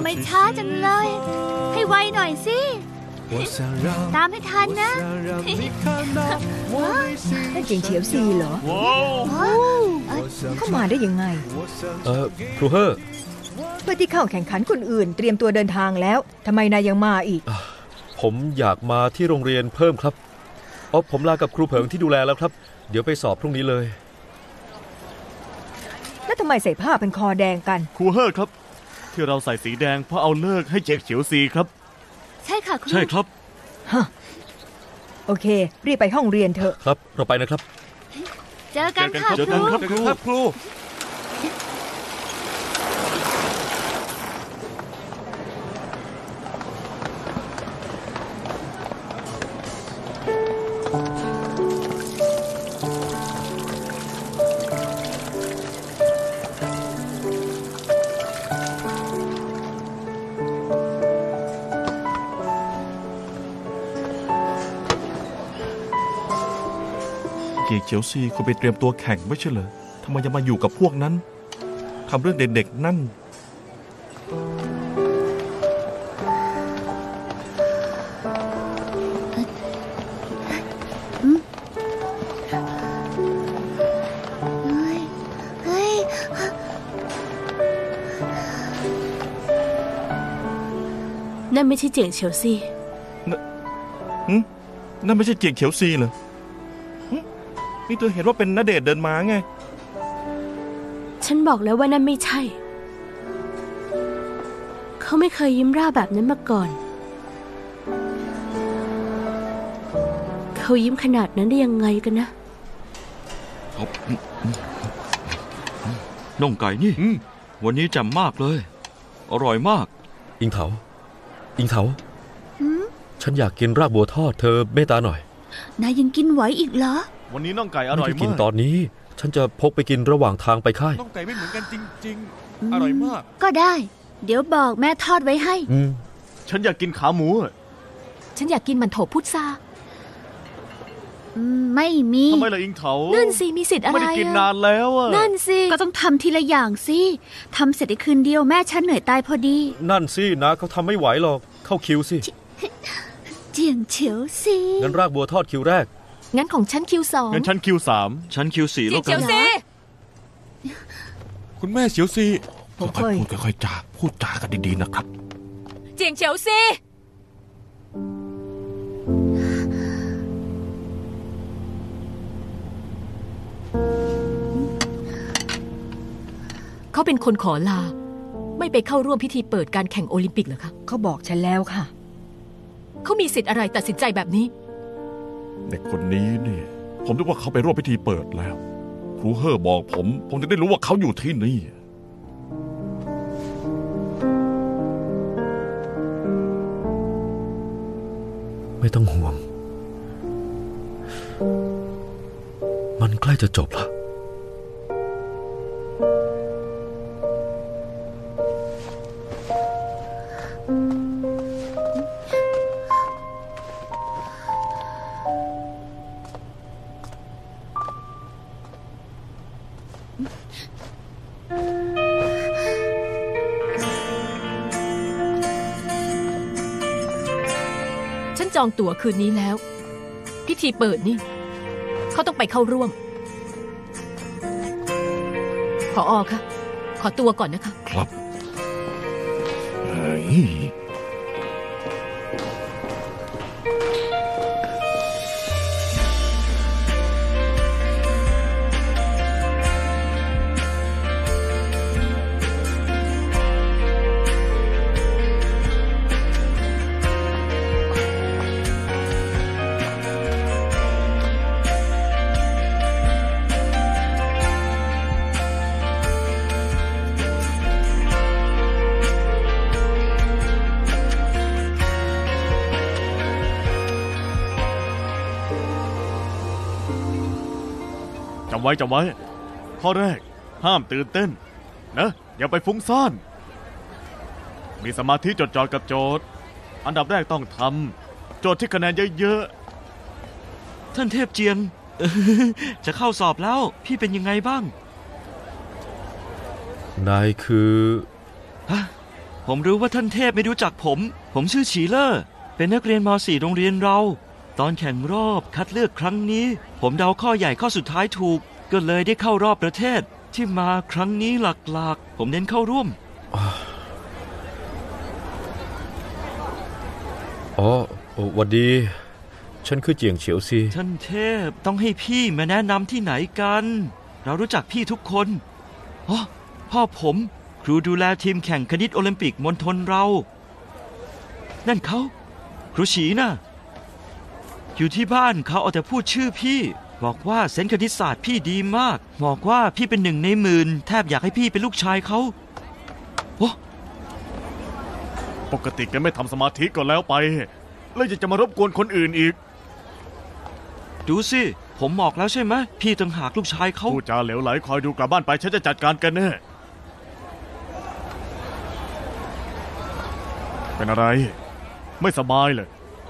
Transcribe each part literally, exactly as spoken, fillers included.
ำไมช้าจังเลยให้ไวหน่อยสิตามให้ทันนะนั่นเจียงเฉียวซีเหรอเข้ามาได้ยังไงเออครูเฮ่อเพื่อที่เข้าแข่งขันคนอื่นเตรียมตัวเดินทางแล้วทำไมนายยังมาอีกผมอยากมาที่โรงเรียนเพิ่มครับอ๋อผมลากับครูเผิงที่ดูแลแล้วครับเดี๋ยวไปสอบพรุ่งนี้เลยแล้วทำไมใส่ผ้าเป็นคอแดงกันครูเฮ่อครับที่เราใส่สีแดงเพราะเอาเลิกให้เจียงเฉียวซีครับใช่ค่ะครูใช่ครับฮะโอเครีบไปห้องเรียนเถอะครับเราไปนะครับเจอกันค่ะเจอกันครับครูครับครูเจียงเฉียวซีเขาไปเตรียมตัวแข่งไม่ใช่เหรอทำไมยังมาอยู่กับพวกนั้นทำเรื่องเด็กๆนั่นนั่นไม่ใช่เจียงเฉียวซีนั่นไม่ใช่เจียงเฉียวซีเหรอนี่เธอเห็นว่าเป็นณเดชน์เดินมาไงฉันบอกแล้วว่านั่นไม่ใช่เขาไม่เคยยิ้มร่าแบบนั้นมาก่อนเขายิ้มขนาดนั้นได้ยังไงกันนะน่องไก่นี่วันนี้แจ่มมากเลยอร่อยมากอิงเถาอิงเถาฉันอยากกินรากบัวทอดเธอเมตตาหน่อยนายยังกินไหวอีกเหรอวันนี้น่องไก่อร่อยมากไม่กินตอนนี้ฉันจะพกไปกินระหว่างทางไปค่ายน่องไก่ไม่เหมือนกันจริงๆอร่อยมากก็ได้เดี๋ยวบอกแม่ทอดไว้ให้ฉันอยากกินขาหมูฉันอยากกินมันโถพุทราไม่มีทำไมล่ะอิงเถานั่นสิมีสิทธิ์อะไรไม่ได้กินนานแล้วอะนั่นสิก็ต้องทำทีละอย่างสิทำเสร็จในคืนเดียวแม่ฉันเหนื่อยตายพอดีนั่นสินะเขาทำไม่ไหวหรอกเข้าคิวสิเจียงเฉียวซีงั้นรากบัวทอดคิวแรกงั้นของฉันคิวสองงั้นฉันคิวสามฉันคิวสี่แล้วกันคุณแม่เฉียวซีค่อยๆพูดค่อยๆจาพูดจากันดีๆนะครับเจียงเฉียวซีเขาเป็นคนขอลาไม่ไปเข้าร่วมพิธีเปิดการแข่งโอลิมปิกเหรอคะเขาบอกฉันแล้วค่ะเขามีสิทธิ์อะไรตัดสินใจแบบนี้เด็กคนนี้นี่ผมนึกว่าเขาไปร่วมพิธีเปิดแล้วครูเฮ่อบอกผมผมจะได้รู้ว่าเขาอยู่ที่นี่ไม่ต้องห่วงมันใกล้จะจบแล้วจองตั๋วคืนนี้แล้วพิธีเปิดนี่เขาต้องไปเข้าร่วมผอ.คะขอตัวก่อนนะคะครับเฮ้ยจำไว้จำไว้ข้อแรกห้ามตื่นเต้นนะอย่าไปฟุ้งซ่านมีสมาธิจดจ่อกับโจทย์อันดับแรกต้องทำโจทย์ที่คะแนนเยอะๆท่านเทพเจียงจะเข้าสอบแล้วพี่เป็นยังไงบ้างนายคือฮะผมรู้ว่าท่านเทพไม่รู้จักผม ผมชื่อฉีเลอร์เป็นนักเรียนม .สี่ โรงเรียนเรา ตอนแข่งรอบคัดเลือกครั้งนี้ ผมเดาข้อใหญ่ข้อสุดท้ายถูก ก็เลยได้เข้ารอบประเทศที่มาครั้งนี้หลักๆผมเน้นเข้าร่วมอ๋อหวัดดี ฉันคือเจียงเฉียวซีท่านเทพต้องให้พี่มาแนะนำที่ไหนกัน เรารู้จักพี่ทุกคนอ๋อพ่อผมครูดูแลทีมแข่งคณิตโอลิมปิกมณฑลเรา นั่นเขาครูฉีน่ะอยู่ที่บ้านเขาเอาแต่พูดชื่อพี่บอกว่าเซนส์คณิตศาสตร์พี่ดีมากบอกว่าพี่เป็นหนึ่งในหมื่นแทบอยากให้พี่เป็นลูกชายเขาโอ้ปกติแกไม่ทำสมาธิก็แล้วไปแล้วยังจะมารบกวนคนอื่นอีกดูสิผมบอกแล้วใช่ไหมพี่ต่างหากลูกชายเขาพูดจาเหลวไหลคอยดูกลับบ้านไปฉันจะจัดการกันแน่เป็นอะไรไม่สบายเลย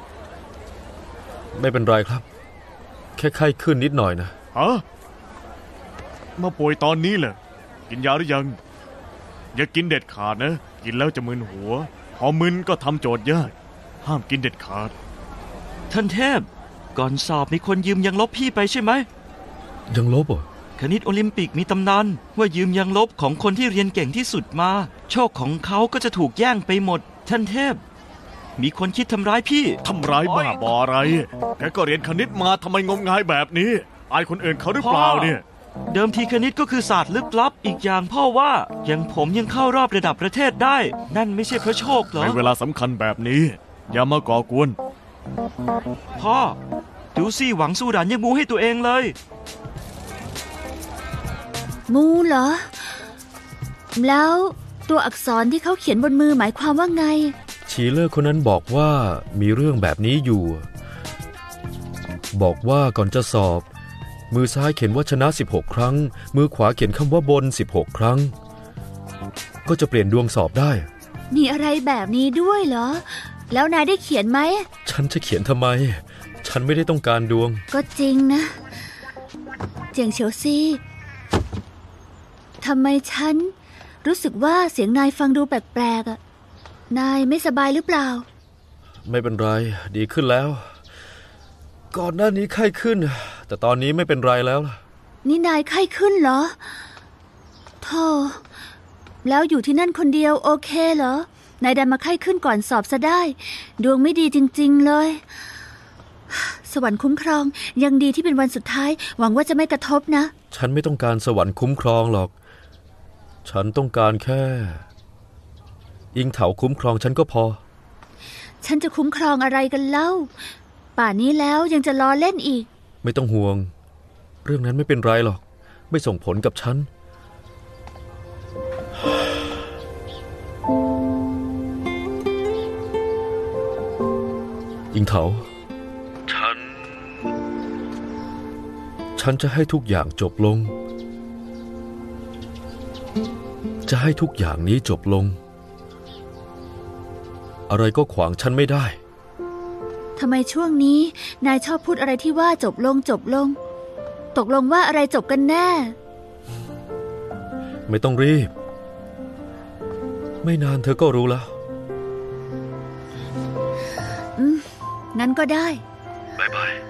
ไม่เป็นไรครับ แค่ไข้ขึ้นนิดหน่อยนะฮะมาป่วยตอนนี้เหรอกินยาหรือยังอย่ากินเด็ดขาดนะกินแล้วจะมึนหัวพอมึนก็ทำโจทย์ยากห้ามกินเด็ดขาดท่านเทพก่อนสอบมีคนยืมยังลบพี่ไปใช่ไหมยังลบเหรอคณิตโอลิมปิกมีตำนานว่ายืมยังลบของคนที่เรียนเก่งที่สุดมาโชคของเขาก็จะถูกแย่งไปหมดท่านเทพมีคนคิดทำร้ายพี่ทำร้ายบ้าบออะไรแกก็เรียนคณิตมาทำไมงมงายแบบนี้อายคนอื่นเขาหรือเปล่าเนี่ยเดิมทีคณิตก็คือศาสตร์ลึกลับอีกอย่างพ่อว่าอย่างผมยังเข้ารอบระดับประเทศได้นั่นไม่ใช่เพราะโชคเหรอในเวลาสำคัญแบบนี้อย่ามาก่อกวนพ่อดูสิหวังสู้ด่านยังมูให้ตัวเองเลยงูเหรอแล้วตัวอักษรที่เขาเขียนบนมือหมายความว่าไงชีเลอร์คนนั้นบอกว่ามีเรื่องแบบนี้อยู่บอกว่าก่อนจะสอบมือซ้ายเขียนว่าชนะสิบหกครั้งมือขวาเขียนคำว่าบนสิบหกครั้งก็จะเปลี่ยนดวงสอบได้มีอะไรแบบนี้ด้วยเหรอแล้วนายได้เขียนไหมฉันจะเขียนทำไมฉันไม่ได้ต้องการดวงก็จริงนะเจียงเฉียวซีทำไมฉันรู้สึกว่าเสียงนายฟังดูแปลกๆอ่ะนายไม่สบายหรือเปล่าไม่เป็นไรดีขึ้นแล้วก่อนหน้านี้ไข้ขึ้นแต่ตอนนี้ไม่เป็นไรแล้วนี่นายไข้ขึ้นเหรอโธ่แล้วอยู่ที่นั่นคนเดียวโอเคเหรอนายดันมาไข้ขึ้นก่อนสอบซะได้ดวงไม่ดีจริงๆเลยสวรรค์คุ้มครองยังดีที่เป็นวันสุดท้ายหวังว่าจะไม่กระทบนะฉันไม่ต้องการสวรรค์คุ้มครองหรอกฉันต้องการแค่อิงเถาคุ้มครองฉันก็พอฉันจะคุ้มครองอะไรกันเล่าป่านนี้แล้วยังจะล้อเล่นอีกไม่ต้องห่วงเรื่องนั้นไม่เป็นไรหรอกไม่ส่งผลกับฉันอิงเถาฉันฉันจะให้ทุกอย่างจบลงจะให้ทุกอย่างนี้จบลงอะไรก็ขวางฉันไม่ได้ทำไมช่วงนี้นายชอบพูดอะไรที่ว่าจบลงจบลงตกลงว่าอะไรจบกันแน่ไม่ต้องรีบไม่นานเธอก็รู้แล้วอืมงั้นก็ได้บ๊ายบาย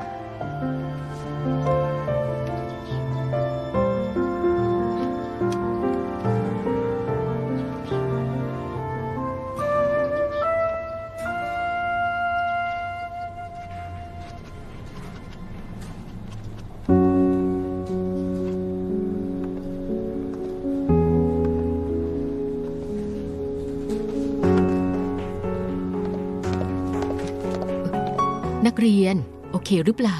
นักเรียนโอเคหรือเปล่า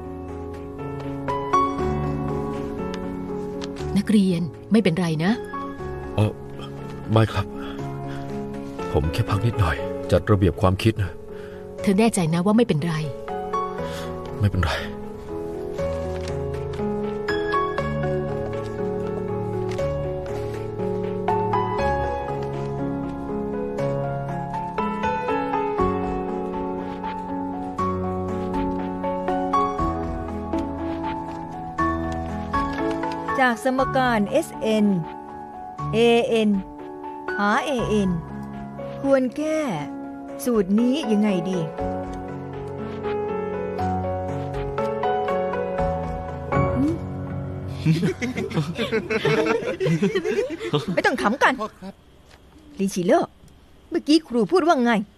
นักเรียนไม่เป็นไรนะเออไม่ครับผมแค่พักนิดหน่อยจัดระเบียบความคิดนะเธอแน่ใจนะว่าไม่เป็นไรไม่เป็นไรจากสมการ เอส เอ็น เอ เอ็น หา เอ เอ็นควรแก้ สูตรนี้ยังไงดี ไม่ต้องขำกันพ่อครับลินชิเลอร์เมื่อกี้ครูพูดว่าไง